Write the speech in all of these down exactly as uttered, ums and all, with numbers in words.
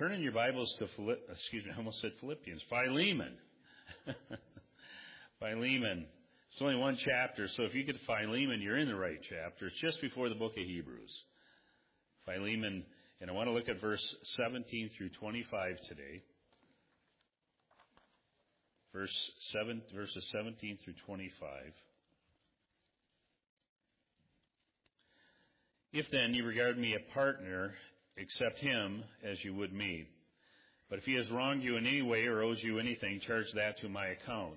Turn in your Bibles to, Philipp, excuse me, I almost said Philippians, Philemon. Philemon. It's only one chapter, so if you get Philemon, you're in the right chapter. It's just before the book of Hebrews. Philemon, and I want to look at verse seventeen through twenty-five today. Verse seven, verses seventeen through twenty-five. If then you regard me a partner, accept him as you would me. But if he has wronged you in any way or owes you anything, charge that to my account.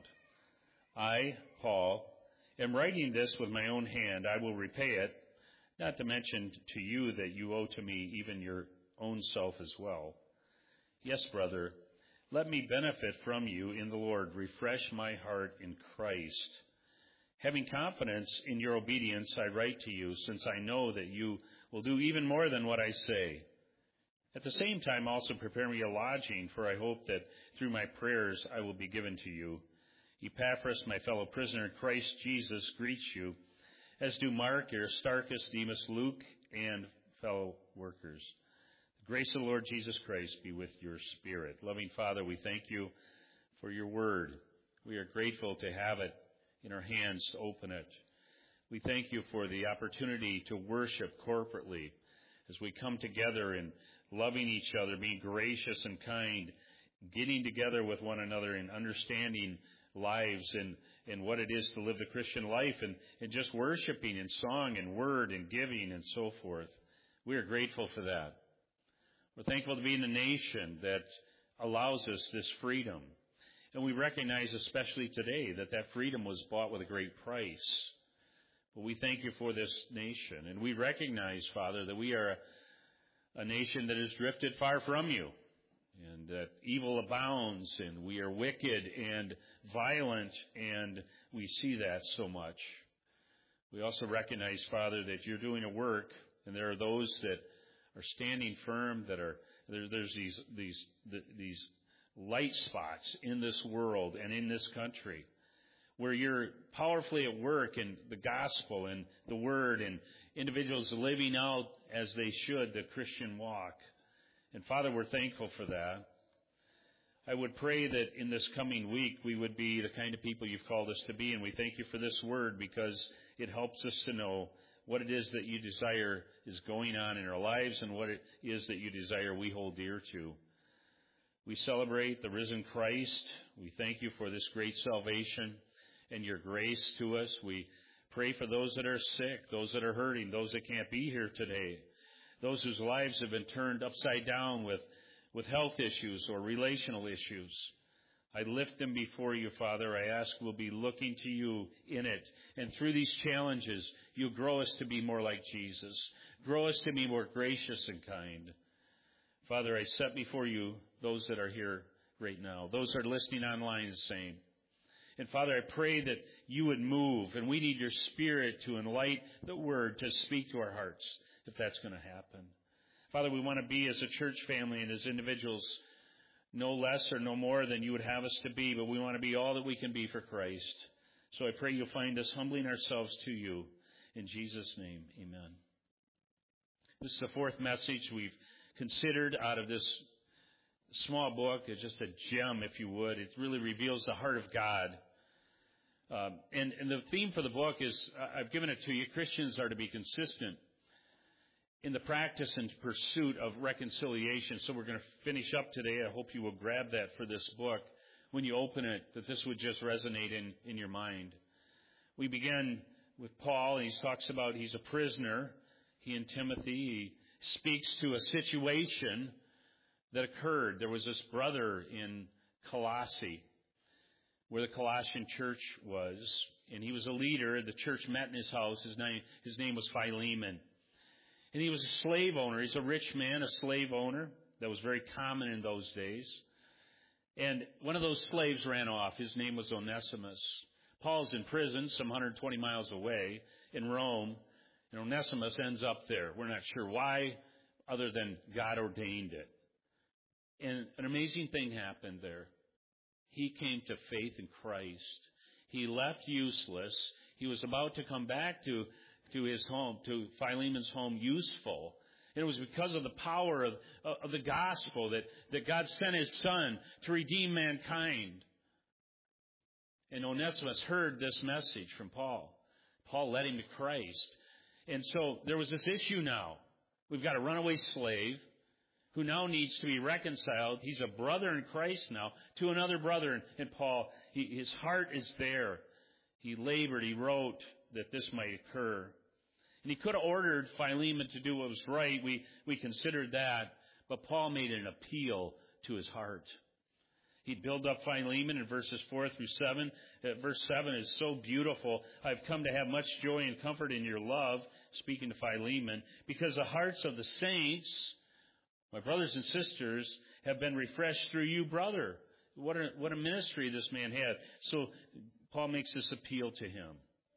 I, Paul, am writing this with my own hand. I will repay it, not to mention to you that you owe to me even your own self as well. Yes, brother, let me benefit from you in the Lord. Refresh my heart in Christ. Having confidence in your obedience, I write to you, since I know that you will do even more than what I say. At the same time, also prepare me a lodging, for I hope that through my prayers I will be given to you. Epaphras, my fellow prisoner in Christ Jesus, greets you, as do Mark, Aristarchus, Demas, Luke, and fellow workers. The grace of the Lord Jesus Christ be with your spirit. Loving Father, we thank you for your word. We are grateful to have it in our hands to open it. We thank you for the opportunity to worship corporately as we come together and loving each other, being gracious and kind, getting together with one another and understanding lives and, and what it is to live the Christian life and, and just worshiping in song and word and giving and so forth. We are grateful for that. We're thankful to be in a nation that allows us this freedom. And we recognize especially today that that freedom was bought with a great price. But we thank you for this nation. And we recognize, Father, that we are a, a nation that has drifted far from you. And that evil abounds and we are wicked and violent, and we see that so much. We also recognize, Father, that you're doing a work, and there are those that are standing firm, that are there, there's these these these light spots in this world and in this country where you're powerfully at work in the gospel and the word and individuals living out as they should the Christian walk. And Father, we're thankful for that. I would pray that in this coming week we would be the kind of people you've called us to be, and we thank you for this word because it helps us to know what it is that you desire is going on in our lives and what it is that you desire we hold dear to. We celebrate the risen Christ. We thank you for this great salvation and your grace to us. We pray for those that are sick, those that are hurting, those that can't be here today, those whose lives have been turned upside down with, with health issues or relational issues. I lift them before you, Father. I ask we'll be looking to you in it. And through these challenges, you grow us to be more like Jesus. Grow us to be more gracious and kind. Father, I set before you those that are here right now, those that are listening online the same. And Father, I pray that you would move, and we need your Spirit to enlighten the word, to speak to our hearts, if that's going to happen. Father, we want to be as a church family and as individuals no less or no more than you would have us to be, but we want to be all that we can be for Christ. So I pray you'll find us humbling ourselves to you. In Jesus' name, amen. This is the fourth message we've considered out of this small book. It's just a gem, if you would. It really reveals the heart of God. Um, and, and the theme for the book is, I've given it to you, Christians are to be consistent in the practice and pursuit of reconciliation. So we're going to finish up today. I hope you will grab that for this book. When you open it, that this would just resonate in, in your mind. We begin with Paul, and he talks about he's a prisoner. He and Timothy, he speaks to a situation that occurred. There was this brother in Colossae, where the Colossian church was, and he was a leader. The church met in his house. His name, his name was Philemon. And he was a slave owner. He's a rich man, a slave owner. That was very common in those days. And one of those slaves ran off. His name was Onesimus. Paul's in prison some one hundred twenty miles away in Rome. And Onesimus ends up there. We're not sure why, other than God ordained it. And an amazing thing happened there. He came to faith in Christ. He left useless. He was about to come back to, to his home, to Philemon's home, useful. And it was because of the power of, of the gospel that, that God sent His Son to redeem mankind. And Onesimus heard this message from Paul. Paul led him to Christ. And so there was this issue now. We've got a runaway slave who now needs to be reconciled. He's a brother in Christ now to another brother. And, and Paul, he, his heart is there. He labored, he wrote that this might occur. And he could have ordered Philemon to do what was right. We, we considered that. But Paul made an appeal to his heart. He'd build up Philemon in verses four through seven. Uh, verse seven is so beautiful. I've come to have much joy and comfort in your love, speaking to Philemon, because the hearts of the saints, my brothers and sisters, have been refreshed through you, brother. What a, what a ministry this man had. So Paul makes this appeal to him.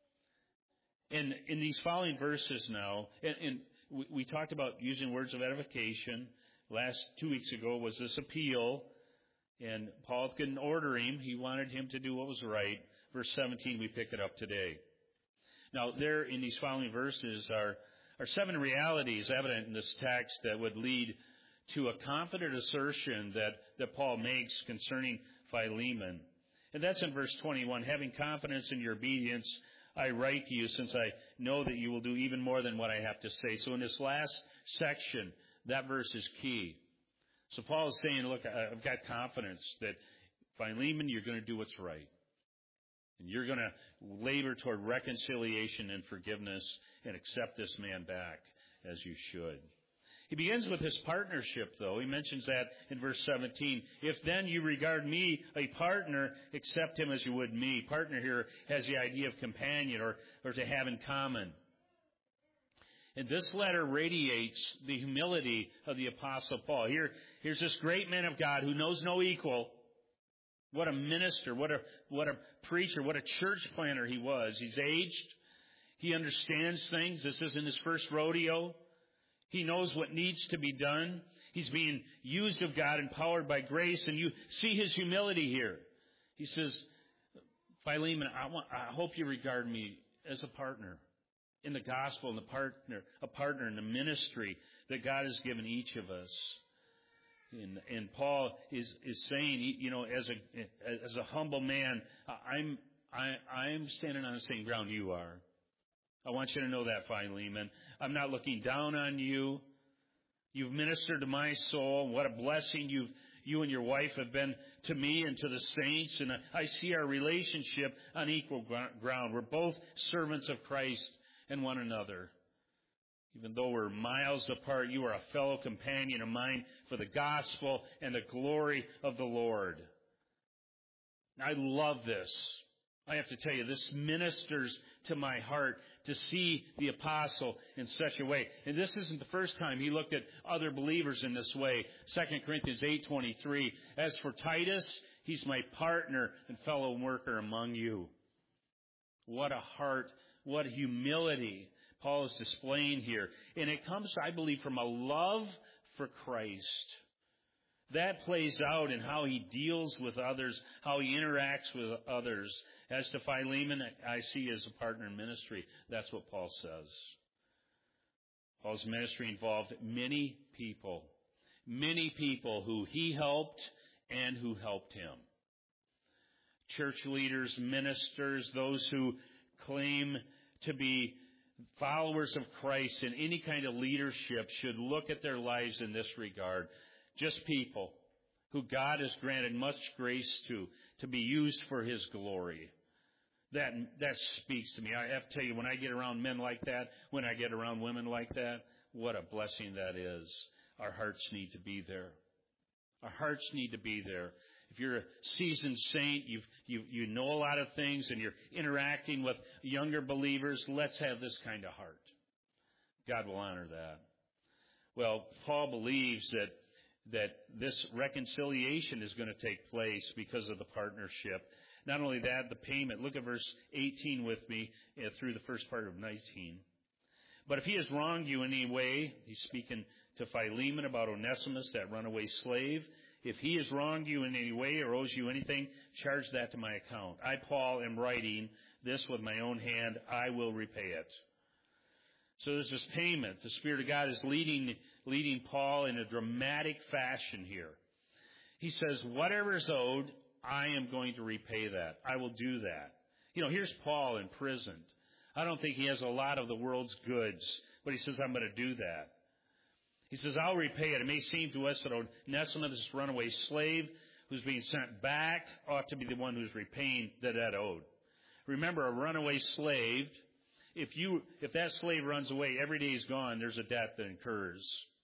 And in these following verses now, and, and we, we talked about using words of edification. Last two weeks ago was this appeal. And Paul couldn't order him. He wanted him to do what was right. Verse seventeen, we pick it up today. Now, there in these following verses are, are seven realities evident in this text that would lead to a confident assertion that, that Paul makes concerning Philemon. And that's in verse twenty-one. Having confidence in your obedience, I write to you, since I know that you will do even more than what I have to say. So in this last section, that verse is key. So Paul is saying, look, I've got confidence that Philemon, you're going to do what's right. And you're going to labor toward reconciliation and forgiveness and accept this man back as you should. He begins with his partnership, though. He mentions that in verse seventeen. If then you regard me a partner, accept him as you would me. Partner here has the idea of companion or, or to have in common. And this letter radiates the humility of the Apostle Paul. Here, here's this great man of God who knows no equal. What a minister, what a, what a preacher, what a church planter he was. He's aged. He understands things. This isn't his first rodeo. He knows what needs to be done. He's being used of God, empowered by grace, and you see his humility here. He says, Philemon, I, want, I hope you regard me as a partner in the gospel, and the partner, a partner in the ministry that God has given each of us. And, and Paul is, is saying, you know, as a as a humble man, I'm I, I'm standing on the same ground you are. I want you to know that, Philemon. I'm not looking down on you. You've ministered to my soul. What a blessing you've you and your wife have been to me and to the saints. And I see our relationship on equal ground. We're both servants of Christ and one another. Even though we're miles apart, you are a fellow companion of mine for the gospel and the glory of the Lord. I love this. I have to tell you, this ministers to my heart to see the apostle in such a way. And this isn't the first time he looked at other believers in this way. Second Corinthians eight twenty-three, as for Titus, he's my partner and fellow worker among you. What a heart, what humility Paul is displaying here. And it comes, I believe, from a love for Christ. That plays out in how he deals with others, how he interacts with others. As to Philemon, I see as a partner in ministry. That's what Paul says. Paul's ministry involved many people, many people who he helped and who helped him. Church leaders, ministers, those who claim to be followers of Christ in any kind of leadership should look at their lives in this regard. Just people who God has granted much grace to, to be used for His glory. That, that speaks to me. I have to tell you, when I get around men like that, when I get around women like that, what a blessing that is. Our hearts need to be there. Our hearts need to be there. If you're a seasoned saint, you've, you you know a lot of things, and you're interacting with younger believers, let's have this kind of heart. God will honor that. Well, Paul believes that that this reconciliation is going to take place because of the partnership. Not only that, the payment. Look at verse eighteen with me uh, through the first part of nineteen. But if he has wronged you in any way, he's speaking to Philemon about Onesimus, that runaway slave. If he has wronged you in any way or owes you anything, charge that to my account. I, Paul, am writing this with my own hand. I will repay it. So there's this payment. The Spirit of God is leading leading Paul in a dramatic fashion here. He says, whatever is owed, I am going to repay that. I will do that. You know, here's Paul imprisoned. I don't think he has a lot of the world's goods, but he says, I'm going to do that. He says, I'll repay it. It may seem to us that Onesimus, this runaway slave who's being sent back, ought to be the one who's repaying the debt owed. Remember, a runaway slave, if you if that slave runs away, every day he's gone, there's a debt that incurs.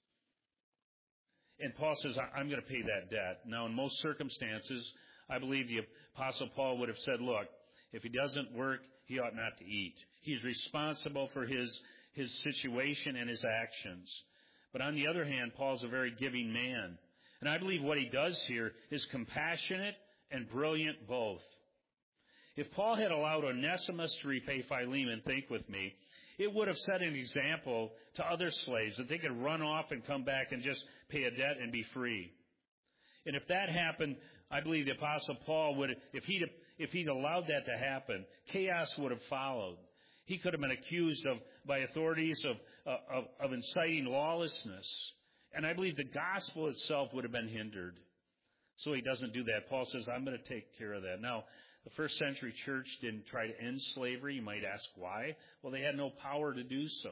And Paul says, I'm going to pay that debt. Now, in most circumstances, I believe the Apostle Paul would have said, look, if he doesn't work, he ought not to eat. He's responsible for his, his situation and his actions. But on the other hand, Paul's a very giving man. And I believe what he does here is compassionate and brilliant both. If Paul had allowed Onesimus to repay Philemon, think with me, it would have set an example to other slaves that they could run off and come back and just pay a debt and be free. And if that happened, I believe the Apostle Paul would, if he'd, if he'd allowed that to happen, chaos would have followed. He could have been accused of, by authorities of, of, of inciting lawlessness. And I believe the gospel itself would have been hindered. So he doesn't do that. Paul says, I'm going to take care of that. Now, the first century church didn't try to end slavery. You might ask why. Well, they had no power to do so.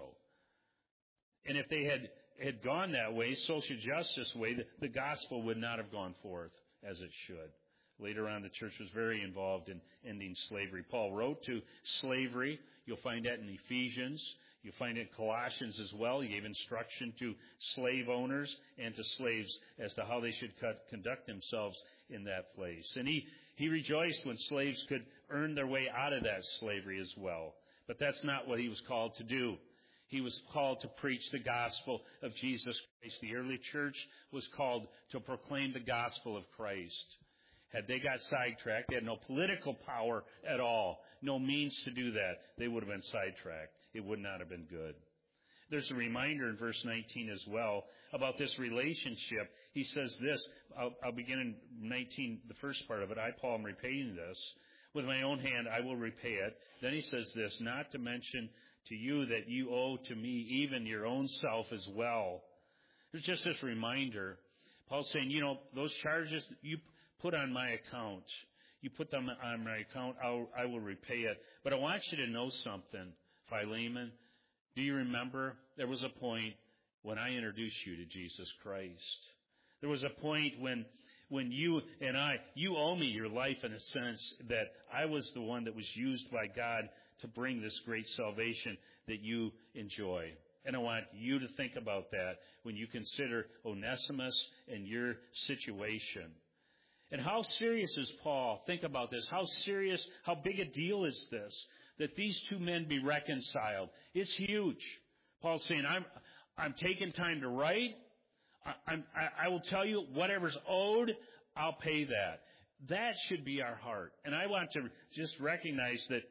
And if they had, had gone that way, social justice way, the, the gospel would not have gone forth as it should. Later on, the church was very involved in ending slavery. Paul wrote to slavery. You'll find that in Ephesians. You'll find it in Colossians as well. He gave instruction to slave owners and to slaves as to how they should cut, conduct themselves in that place. And he, he rejoiced when slaves could earn their way out of that slavery as well. But that's not what he was called to do. He was called to preach the gospel of Jesus Christ. The early church was called to proclaim the gospel of Christ. Had they got sidetracked, they had no political power at all, no means to do that, they would have been sidetracked. It would not have been good. There's a reminder in verse nineteen as well about this relationship. He says this, I'll, I'll begin in nineteen, the first part of it. I, Paul, am repaying this. With my own hand, I will repay it. Then he says this, not to mention to you that you owe to me even your own self as well. There's just this reminder. Paul's saying, you know, those charges you put on my account, you put them on my account, I'll, I will repay it. But I want you to know something, Philemon. Do you remember there was a point when I introduced you to Jesus Christ? There was a point when when you and I, you owe me your life in a sense that I was the one that was used by God to bring this great salvation that you enjoy. And I want you to think about that when you consider Onesimus and your situation. And how serious is Paul? Think about this. How serious, how big a deal is this? That these two men be reconciled. It's huge. Paul's saying, I'm, I'm taking time to write. I, I'm, I, I will tell you whatever's owed, I'll pay that. That should be our heart. And I want to just recognize that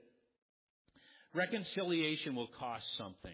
reconciliation will cost something.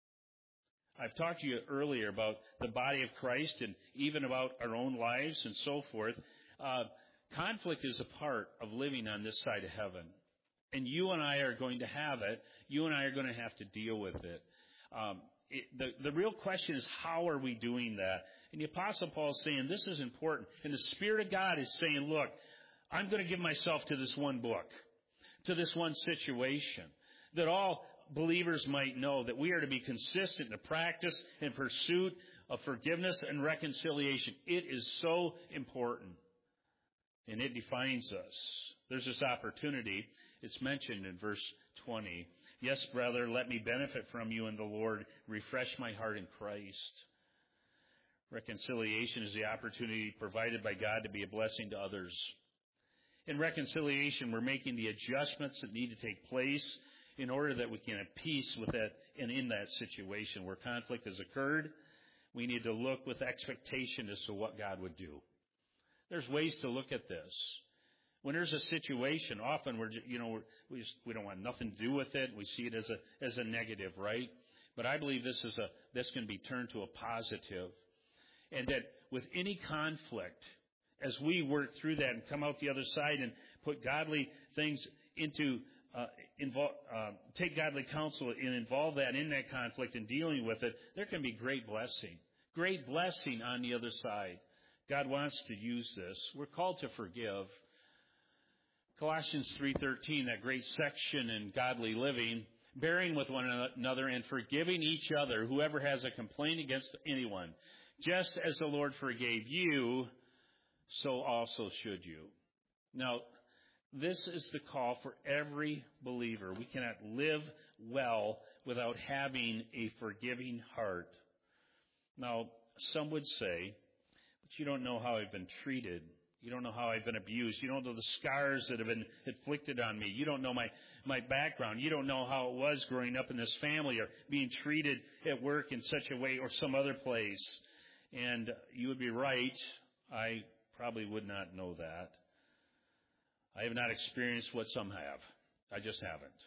I've talked to you earlier about the body of Christ and even about our own lives and so forth. Uh, conflict is a part of living on this side of heaven. And you and I are going to have it. You and I are going to have to deal with it. Um, it the, the real question is, how are we doing that? And the Apostle Paul is saying this is important. And the Spirit of God is saying, look, I'm going to give myself to this one book, to this one situation, that all believers might know that we are to be consistent in the practice and pursuit of forgiveness and reconciliation. It is so important. And it defines us. There's this opportunity. It's mentioned in verse twenty. Yes, brother, let me benefit from you in the Lord. Refresh my heart in Christ. Reconciliation is the opportunity provided by God to be a blessing to others. In reconciliation, we're making the adjustments that need to take place in order that we can have peace with that and in that situation where conflict has occurred. We need to look with expectation as to what God would do. There's ways to look at this. When there's a situation, often we're, you know, we're, we just, we don't want nothing to do with it. We see it as a as a negative, right? But I believe this is a this can be turned to a positive, and that with any conflict, as we work through that and come out the other side and put godly things into uh, involve, uh, take godly counsel and involve that in that conflict and dealing with it, there can be great blessing, great blessing on the other side. God wants to use this. We're called to forgive. Colossians three thirteen, that great section in godly living, bearing with one another and forgiving each other, whoever has a complaint against anyone. Just as the Lord forgave you, so also should you. Now, this is the call for every believer. We cannot live well without having a forgiving heart. Now, some would say, but you don't know how I've been treated. You don't know how I've been abused. You don't know the scars that have been inflicted on me. You don't know my, my background. You don't know how it was growing up in this family or being treated at work in such a way or some other place. And you would be right. I probably would not know that. I have not experienced what some have. I just haven't.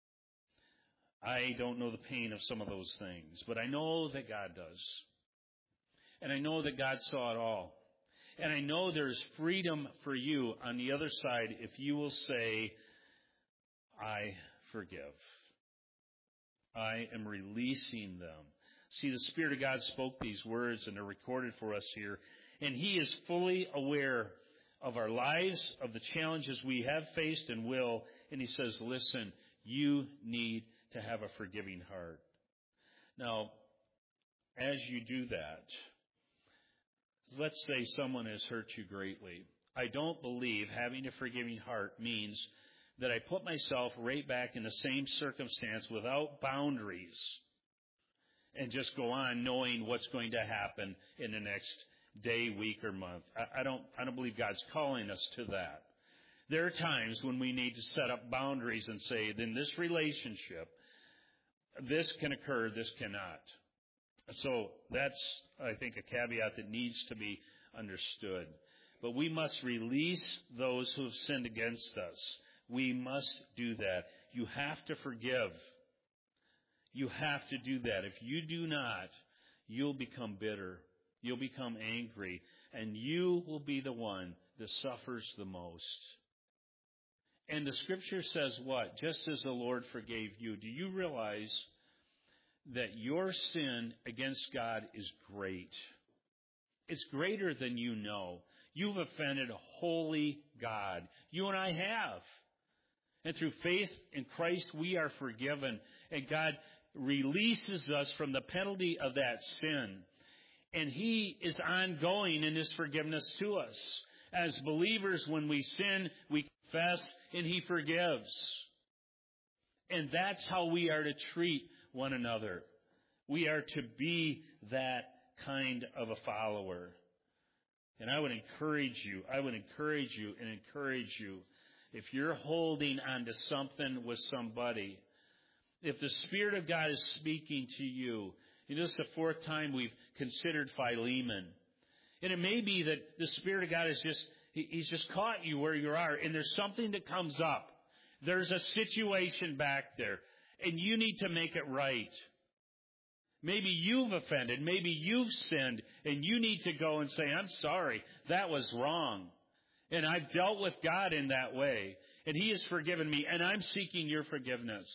I don't know the pain of some of those things, but I know that God does. And I know that God saw it all. And I know there's freedom for you on the other side if you will say, I forgive. I am releasing them. See, the Spirit of God spoke these words and they're recorded for us here. And He is fully aware of our lives, of the challenges we have faced and will. And He says, listen, you need to have a forgiving heart. Now, as you do that, let's say someone has hurt you greatly. I don't believe having a forgiving heart means that I put myself right back in the same circumstance without boundaries and just go on knowing what's going to happen in the next day, week, or month. I, I don't, I don't believe God's calling us to that. There are times when we need to set up boundaries and say, in this relationship, this can occur, this cannot. So that's, I think, a caveat that needs to be understood. But we must release those who have sinned against us. We must do that. You have to forgive. You have to do that. If you do not, you'll become bitter. You'll become angry. And you will be the one that suffers the most. And the Scripture says what? Just as the Lord forgave you. Do you realize that your sin against God is great? It's greater than you know. You've offended a holy God. You and I have. And through faith in Christ, we are forgiven. And God releases us from the penalty of that sin. And He is ongoing in His forgiveness to us. As believers, when we sin, we confess and He forgives. And that's how we are to treat one another. We are to be that kind of a follower. And I would encourage you, I would encourage you and encourage you, if you're holding on to something with somebody, if the Spirit of God is speaking to you, and this is the fourth time we've considered Philemon. And it may be that the Spirit of God is just, He's just caught you where you are, and there's something that comes up. There's a situation back there, and you need to make it right. Maybe you've offended, maybe you've sinned, and you need to go and say, I'm sorry, that was wrong. And I've dealt with God in that way, and He has forgiven me, and I'm seeking your forgiveness.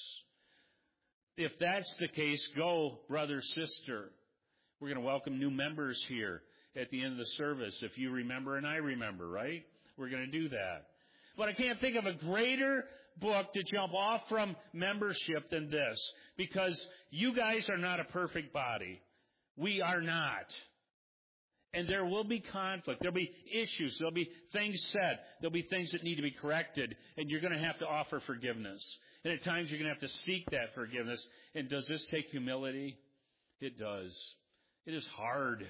If that's the case, go, brother, sister. We're going to welcome new members here at the end of the service. If you remember and I remember, right? We're going to do that. But I can't think of a greater book to jump off from membership than this, because you guys are not a perfect body. We are not. And there will be conflict. There'll be issues. There'll be things said. There'll be things that need to be corrected. And you're going to have to offer forgiveness. And at times you're going to have to seek that forgiveness. And does this take humility? It does. It is hard.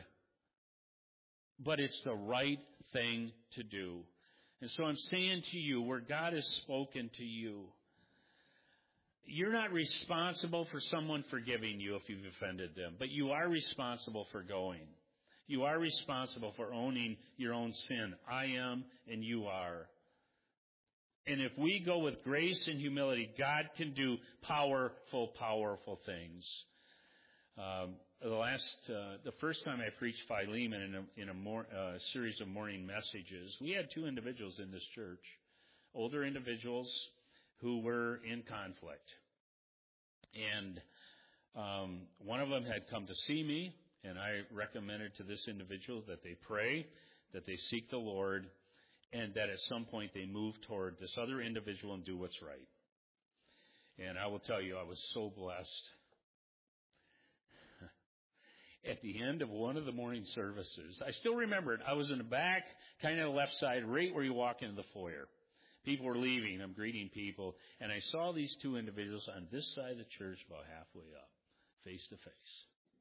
But it's the right thing to do. And so I'm saying to you, where God has spoken to you, you're not responsible for someone forgiving you if you've offended them. But you are responsible for going. You are responsible for owning your own sin. I am, and you are. And if we go with grace and humility, God can do powerful, powerful things. Um, the last, uh, the first time I preached Philemon in a, in a more, uh, series of morning messages, we had two individuals in this church, older individuals who were in conflict. And um, one of them had come to see me. And I recommended to this individual that they pray, that they seek the Lord, and that at some point they move toward this other individual and do what's right. And I will tell you, I was so blessed. At the end of one of the morning services, I still remember it. I was in the back, kind of the left side, right where you walk into the foyer. People were leaving. I'm greeting people. And I saw these two individuals on this side of the church about halfway up, face to face.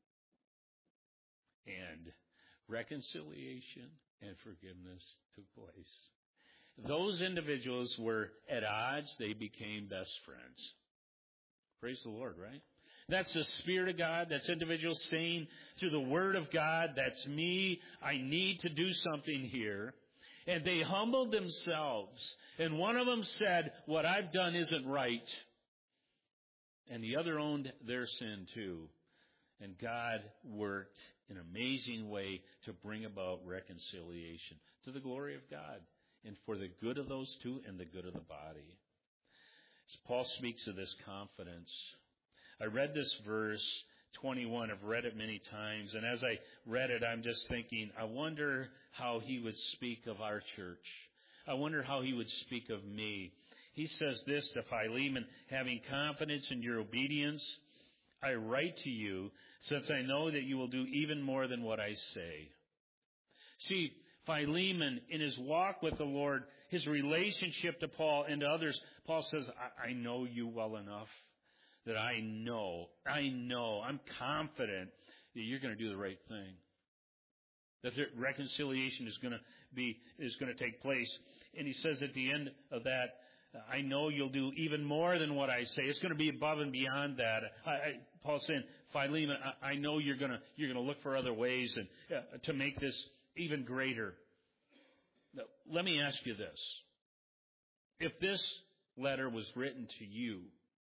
And reconciliation and forgiveness took place. Those individuals were at odds. They became best friends. Praise the Lord, right? That's the Spirit of God. That's individuals saying through the Word of God, that's me. I need to do something here. And they humbled themselves. And one of them said, what I've done isn't right. And the other owned their sin too. And God worked in an amazing way to bring about reconciliation to the glory of God and for the good of those two and the good of the body. As Paul speaks of this confidence, I read this verse twenty-one. I've read it many times. And as I read it, I'm just thinking, I wonder how he would speak of our church. I wonder how he would speak of me. He says this to Philemon, having confidence in your obedience, I write to you, since I know that you will do even more than what I say. See, Philemon, in his walk with the Lord, his relationship to Paul and to others, Paul says, I, I know you well enough that I know, I know, I'm confident that you're going to do the right thing. That the reconciliation is going to be, is going to take place. And he says at the end of that, I know you'll do even more than what I say. It's going to be above and beyond that. I, I, Paul's saying, Philemon, I, I know you're going to you're going to look for other ways and uh, to make this even greater. Now, let me ask you this: if this letter was written to you,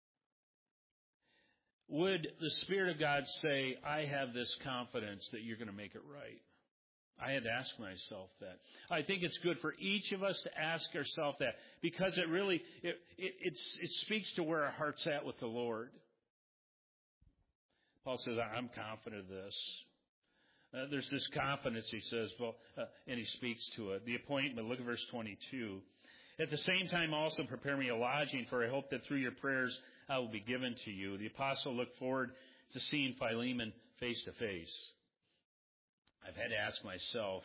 would the Spirit of God say, "I have this confidence that you're going to make it right"? I had to ask myself that. I think it's good for each of us to ask ourselves that, because it really, it, it, it's, it speaks to where our heart's at with the Lord. Paul says, I'm confident of this. Uh, there's this confidence, he says, well, uh, and he speaks to it. The appointment, look at verse twenty-two. At the same time also prepare me a lodging, for I hope that through your prayers I will be given to you. The apostle looked forward to seeing Philemon face to face. I've had to ask myself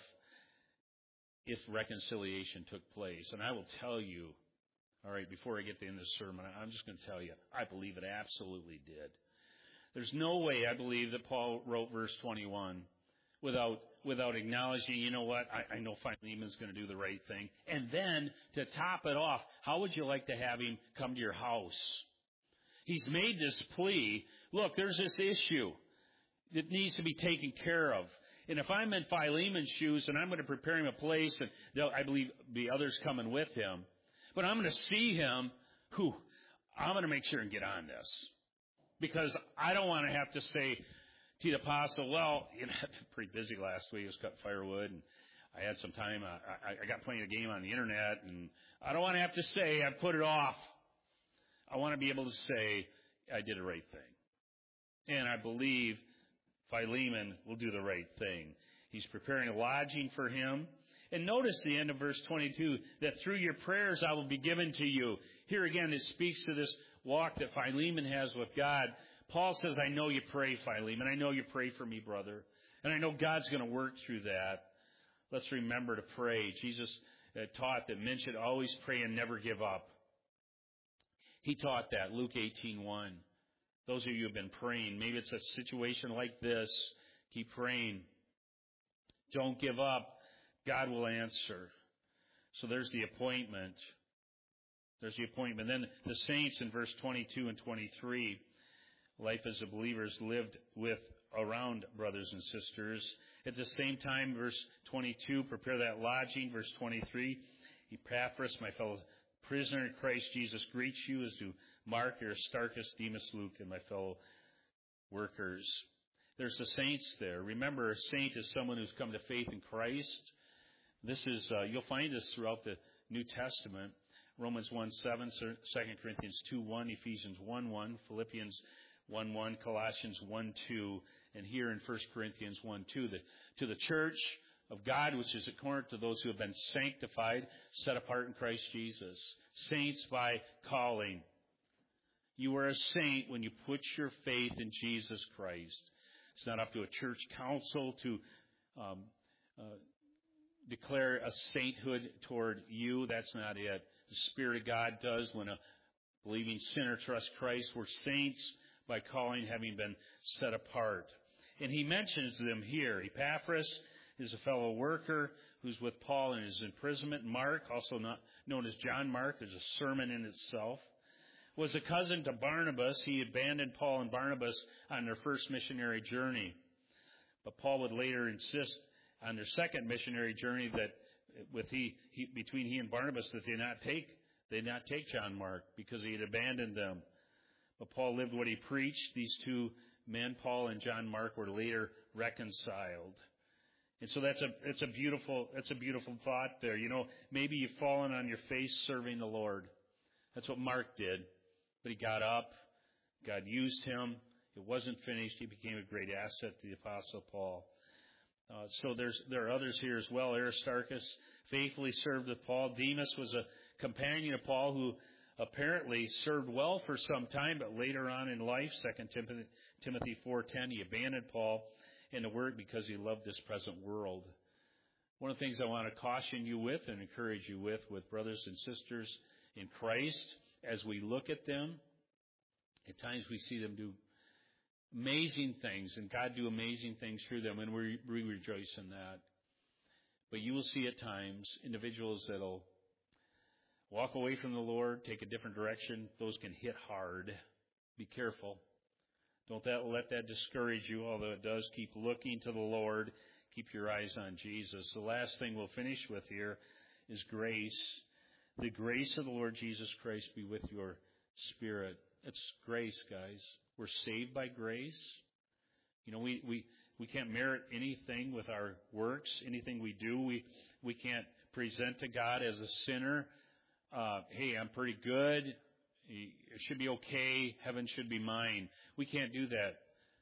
if reconciliation took place. And I will tell you, all right, before I get to the end of the sermon, I'm just going to tell you, I believe it absolutely did. There's no way I believe that Paul wrote verse twenty-one without without acknowledging, you know what, I, I know Philemon's going to do the right thing. And then, to top it off, how would you like to have him come to your house? He's made this plea. Look, there's this issue that needs to be taken care of. And if I'm in Philemon's shoes and I'm going to prepare him a place, and there'll, I believe, be others coming with him, but I'm going to see him, whew, I'm going to make sure and get on this. Because I don't want to have to say to the apostle, well, you know, I've been pretty busy last week. I was cutting firewood, and I had some time. I, I, I got playing a game on the internet, and I don't want to have to say I put it off. I want to be able to say I did the right thing. And I believe Philemon will do the right thing. He's preparing a lodging for him. And notice the end of verse twenty-two, that through your prayers I will be given to you. Here again, it speaks to this walk that Philemon has with God. Paul says, I know you pray, Philemon. I know you pray for me, brother. And I know God's going to work through that. Let's remember to pray. Jesus uh, taught that men should always pray and never give up. He taught that, Luke eighteen one. Those of you who have been praying, maybe it's a situation like this, keep praying. Don't give up. God will answer. So there's the appointment. There's the appointment. Then the saints in verse twenty-two and twenty-three, life as a believer is lived with around brothers and sisters. At the same time, verse twenty-two, prepare that lodging. Verse twenty-three, Epaphras, my fellow prisoner in Christ Jesus, greets you, as do Mark, Aristarchus, Demas, Luke, and my fellow workers. There's the saints there. Remember, a saint is someone who's come to faith in Christ. This is, uh, you'll find this throughout the New Testament. Romans one seven, Second Corinthians two one, Ephesians one one, Philippians one one, Colossians one two. And here in First Corinthians one two, the, to the church of God, which is at Corinth, to those who have been sanctified, set apart in Christ Jesus. Saints by calling. You are a saint when you put your faith in Jesus Christ. It's not up to a church council to um, uh, declare a sainthood toward you. That's not it. The Spirit of God does when a believing sinner trusts Christ. We're saints by calling, having been set apart. And he mentions them here. Epaphras is a fellow worker who's with Paul in his imprisonment. Mark, also not known as John Mark, there's a sermon in itself, was a cousin to Barnabas. He abandoned Paul and Barnabas on their first missionary journey. But Paul would later insist on their second missionary journey that with he, he between he and Barnabas that they not take they not take John Mark because he had abandoned them. But Paul lived what he preached. These two men, Paul and John Mark, were later reconciled. And so that's a it's a beautiful that's a beautiful thought there. You know, maybe you've fallen on your face serving the Lord. That's what Mark did. But he got up. God used him. It wasn't finished. He became a great asset to the Apostle Paul. Uh, so there's there are others here as well. Aristarchus faithfully served with Paul. Demas was a companion of Paul who apparently served well for some time, but later on in life, Second Timothy four ten, he abandoned Paul and the work because he loved this present world. One of the things I want to caution you with and encourage you with, with brothers and sisters in Christ, as we look at them, at times we see them do amazing things, and God do amazing things through them, and we, we rejoice in that. But you will see at times individuals that'll walk away from the Lord, take a different direction. Those can hit hard. Be careful. Don't that, let that discourage you, although it does. Keep looking to the Lord. Keep your eyes on Jesus. The last thing we'll finish with here is grace. The grace of the Lord Jesus Christ be with your spirit. It's grace, guys. We're saved by grace. You know, we, we, we can't merit anything with our works, anything we do. We, we can't present to God as a sinner. Uh, hey, I'm pretty good. It should be okay. Heaven should be mine. We can't do that.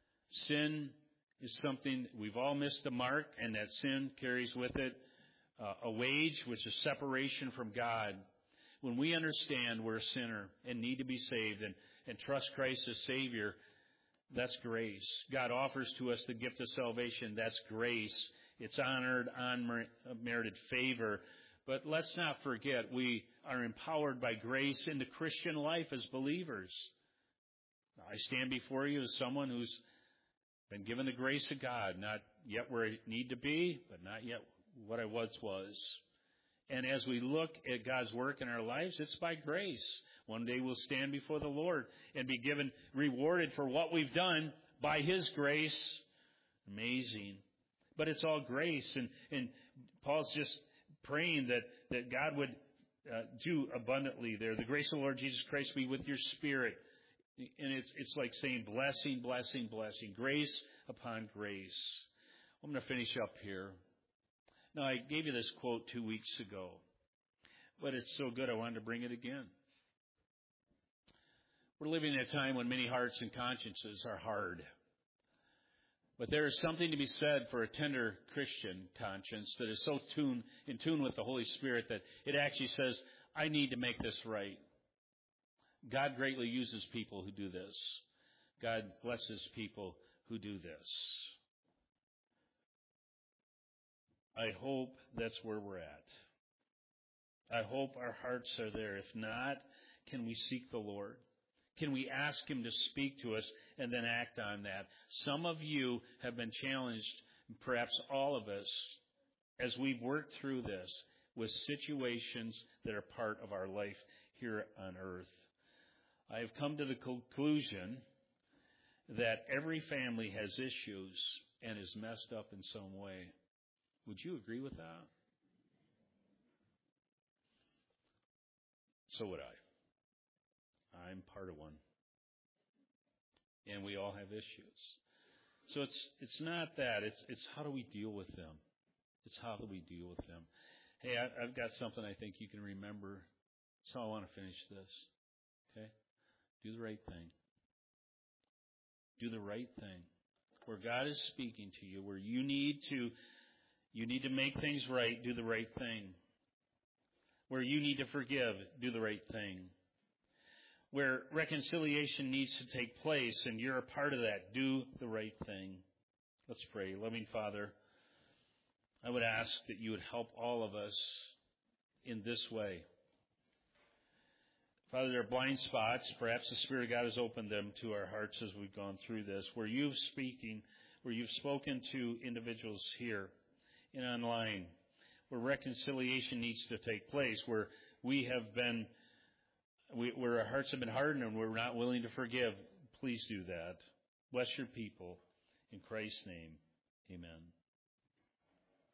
Sin is something, we've all missed the mark, and that sin carries with it uh, a wage, which is separation from God. When we understand we're a sinner and need to be saved and, and trust Christ as Savior, that's grace. God offers to us the gift of salvation. That's grace. It's honored, unmerited favor. But let's not forget, we are empowered by grace in the Christian life as believers. I stand before you as someone who's been given the grace of God, not yet where I need to be, but not yet what I once was. And as we look at God's work in our lives, it's by grace. One day we'll stand before the Lord and be given, rewarded for what we've done by His grace. Amazing. But it's all grace. And, and Paul's just praying that, that God would uh, do abundantly there. The grace of the Lord Jesus Christ be with your spirit. And it's, it's like saying blessing, blessing, blessing. Grace upon grace. I'm going to finish up here. Now, I gave you this quote two weeks ago, but it's so good I wanted to bring it again. We're living in a time when many hearts and consciences are hard. But there is something to be said for a tender Christian conscience that is so tuned, in tune with the Holy Spirit that it actually says, I need to make this right. God greatly uses people who do this. God blesses people who do this. I hope that's where we're at. I hope our hearts are there. If not, can we seek the Lord? Can we ask Him to speak to us and then act on that? Some of you have been challenged, perhaps all of us, as we've worked through this with situations that are part of our life here on earth. I have come to the conclusion that every family has issues and is messed up in some way. Would you agree with that? So would I. I'm part of one. And we all have issues. So it's it's not that. It's it's how do we deal with them? It's how do we deal with them? Hey, I, I've got something I think you can remember. So I want to finish this. Okay? Do the right thing. Do the right thing. where God is speaking to you, where you need to you need to make things right, do the right thing. Where you need to forgive, do the right thing. Where reconciliation needs to take place and you're a part of that, do the right thing. Let's pray. Loving Father, I would ask that you would help all of us in this way. Father, there are blind spots. Perhaps the Spirit of God has opened them to our hearts as we've gone through this, where you've speaking, where you've spoken to individuals here and online, where reconciliation needs to take place, where we have been, we, where our hearts have been hardened and we're not willing to forgive. Please do that. Bless your people. In Christ's name, amen.